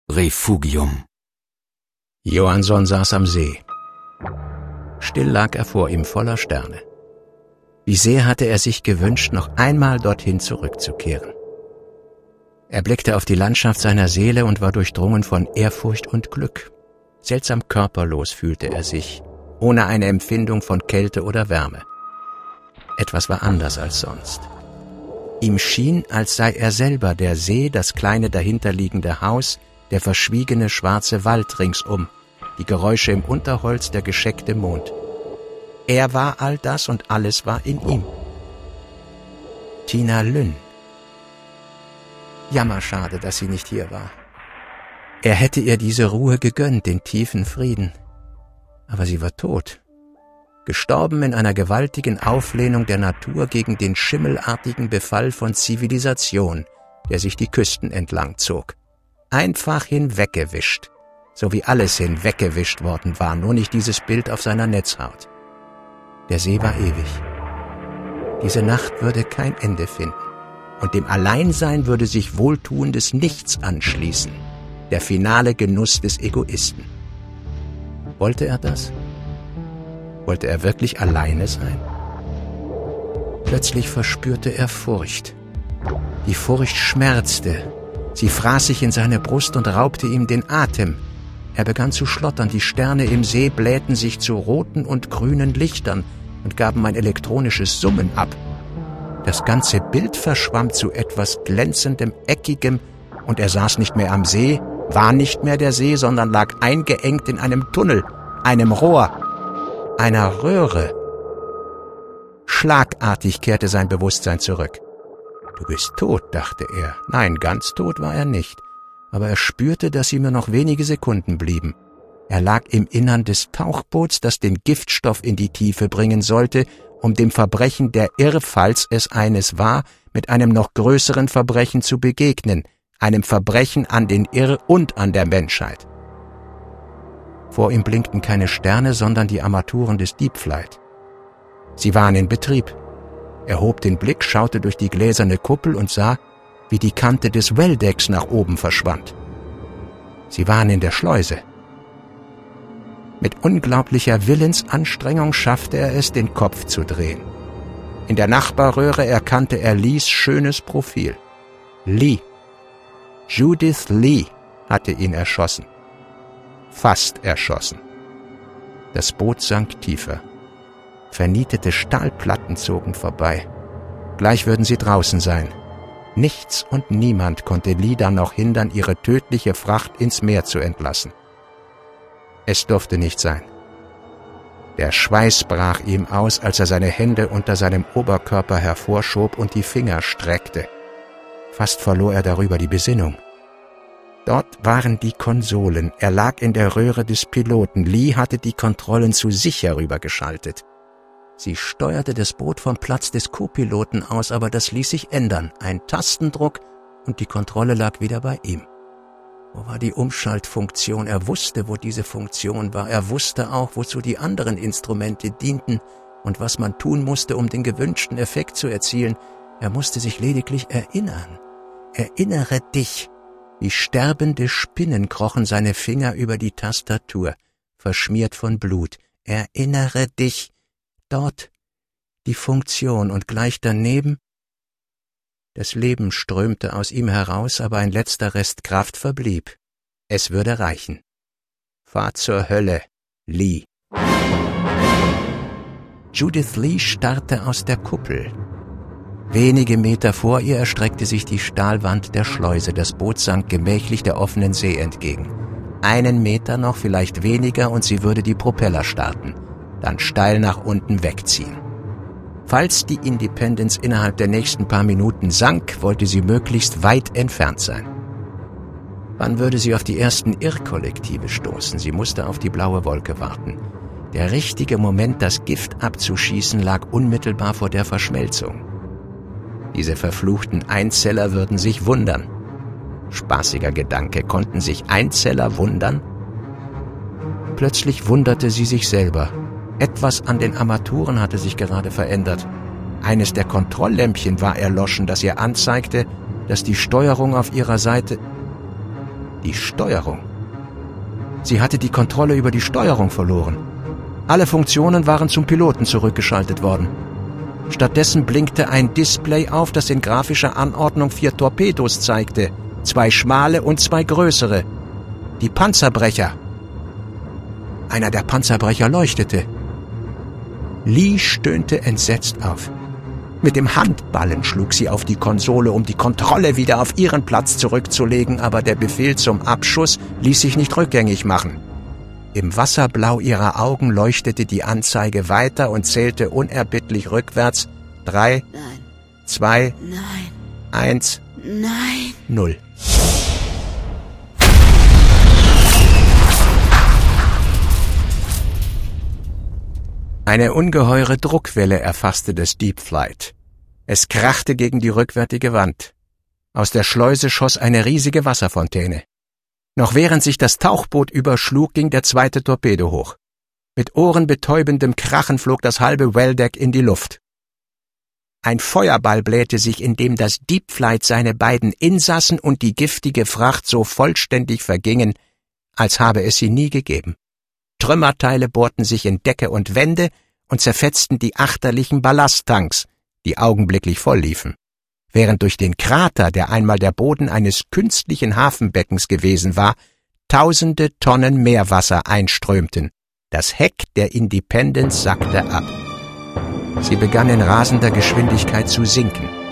Refugium. Johansson saß am See. Still lag er vor ihm voller Sterne. Wie sehr hatte er sich gewünscht, noch einmal dorthin zurückzukehren. Er blickte auf die Landschaft seiner Seele und war durchdrungen von Ehrfurcht und Glück. Seltsam körperlos fühlte er sich, ohne eine Empfindung von Kälte oder Wärme. Etwas war anders als sonst. Ihm schien, als sei er selber der See, das kleine dahinterliegende Haus, der verschwiegene schwarze Wald ringsum, die Geräusche im Unterholz, der gescheckte Mond. Er war all das und alles war in ihm. Tina Lynn. Jammerschade, dass sie nicht hier war. Er hätte ihr diese Ruhe gegönnt, den tiefen Frieden. Aber sie war tot. Gestorben in einer gewaltigen Auflehnung der Natur gegen den schimmelartigen Befall von Zivilisation, der sich die Küsten entlang zog. Einfach hinweggewischt, so wie alles hinweggewischt worden war, nur nicht dieses Bild auf seiner Netzhaut. Der See war ewig. Diese Nacht würde kein Ende finden, und dem Alleinsein würde sich wohltuendes Nichts anschließen, der finale Genuss des Egoisten. Wollte er das? Wollte er wirklich alleine sein? Plötzlich verspürte er Furcht. Die Furcht schmerzte. Sie fraß sich in seine Brust und raubte ihm den Atem. Er begann zu schlottern, die Sterne im See blähten sich zu roten und grünen Lichtern und gaben ein elektronisches Summen ab. Das ganze Bild verschwamm zu etwas Glänzendem, Eckigem, und er saß nicht mehr am See, war nicht mehr der See, sondern lag eingeengt in einem Tunnel, einem Rohr, einer Röhre. Schlagartig kehrte sein Bewusstsein zurück. »Du bist tot«, dachte er. Nein, ganz tot war er nicht. Aber er spürte, dass ihm nur noch wenige Sekunden blieben. Er lag im Innern des Tauchboots, das den Giftstoff in die Tiefe bringen sollte, um dem Verbrechen der Irr, falls es eines war, mit einem noch größeren Verbrechen zu begegnen, einem Verbrechen an den Irr und an der Menschheit. Vor ihm blinkten keine Sterne, sondern die Armaturen des Deep Flight. Sie waren in Betrieb. Er hob den Blick, schaute durch die gläserne Kuppel und sah, wie die Kante des Welldecks nach oben verschwand. Sie waren in der Schleuse. Mit unglaublicher Willensanstrengung schaffte er es, den Kopf zu drehen. In der Nachbarröhre erkannte er Lees schönes Profil. Lee. Judith Lee hatte ihn erschossen. Fast erschossen. Das Boot sank tiefer. Vernietete Stahlplatten zogen vorbei. Gleich würden sie draußen sein. Nichts und niemand konnte Lee dann noch hindern, ihre tödliche Fracht ins Meer zu entlassen. Es durfte nicht sein. Der Schweiß brach ihm aus, als er seine Hände unter seinem Oberkörper hervorschob und die Finger streckte. Fast verlor er darüber die Besinnung. Dort waren die Konsolen. Er lag in der Röhre des Piloten. Lee hatte die Kontrollen zu sich herübergeschaltet. Sie steuerte das Boot vom Platz des Co-Piloten aus, aber das ließ sich ändern. Ein Tastendruck und die Kontrolle lag wieder bei ihm. Wo war die Umschaltfunktion? Er wusste, wo diese Funktion war. Er wusste auch, wozu die anderen Instrumente dienten und was man tun musste, um den gewünschten Effekt zu erzielen. Er musste sich lediglich erinnern. Erinnere dich. Wie sterbende Spinnen krochen seine Finger über die Tastatur, verschmiert von Blut. Erinnere dich. Dort die Funktion und gleich daneben. Das Leben strömte aus ihm heraus, aber ein letzter Rest Kraft verblieb. Es würde reichen. Fahr zur Hölle, Lee. Judith Lee starrte aus der Kuppel. Wenige Meter vor ihr erstreckte sich die Stahlwand der Schleuse. Das Boot sank gemächlich der offenen See entgegen. 1 Meter noch, vielleicht weniger, und sie würde die Propeller starten, dann steil nach unten wegziehen. Falls die Independence innerhalb der nächsten paar Minuten sank, wollte sie möglichst weit entfernt sein. Wann würde sie auf die ersten Irrkollektive stoßen? Sie musste auf die blaue Wolke warten. Der richtige Moment, das Gift abzuschießen, lag unmittelbar vor der Verschmelzung. Diese verfluchten Einzeller würden sich wundern. Spaßiger Gedanke, konnten sich Einzeller wundern? Plötzlich wunderte sie sich selber. Etwas an den Armaturen hatte sich gerade verändert. Eines der Kontrolllämpchen war erloschen, das ihr anzeigte, dass die Steuerung auf ihrer Seite... Die Steuerung. Sie hatte die Kontrolle über die Steuerung verloren. Alle Funktionen waren zum Piloten zurückgeschaltet worden. Stattdessen blinkte ein Display auf, das in grafischer Anordnung 4 Torpedos zeigte, 2 schmale und 2 größere. Die Panzerbrecher. Einer der Panzerbrecher leuchtete. Lee stöhnte entsetzt auf. Mit dem Handballen schlug sie auf die Konsole, um die Kontrolle wieder auf ihren Platz zurückzulegen, aber der Befehl zum Abschuss ließ sich nicht rückgängig machen. Im Wasserblau ihrer Augen leuchtete die Anzeige weiter und zählte unerbittlich rückwärts. 3, Nein. 2, Nein. 1, Nein. 0. Eine ungeheure Druckwelle erfasste das Deep Flight. Es krachte gegen die rückwärtige Wand. Aus der Schleuse schoss eine riesige Wasserfontäne. Noch während sich das Tauchboot überschlug, ging der zweite Torpedo hoch. Mit ohrenbetäubendem Krachen flog das halbe Welldeck in die Luft. Ein Feuerball blähte sich, indem das Deep Flight seine beiden Insassen und die giftige Fracht so vollständig vergingen, als habe es sie nie gegeben. Trümmerteile bohrten sich in Decke und Wände und zerfetzten die achterlichen Ballasttanks, die augenblicklich voll liefen. Während durch den Krater, der einmal der Boden eines künstlichen Hafenbeckens gewesen war, tausende Tonnen Meerwasser einströmten. Das Heck der Independence sackte ab. Sie begann in rasender Geschwindigkeit zu sinken.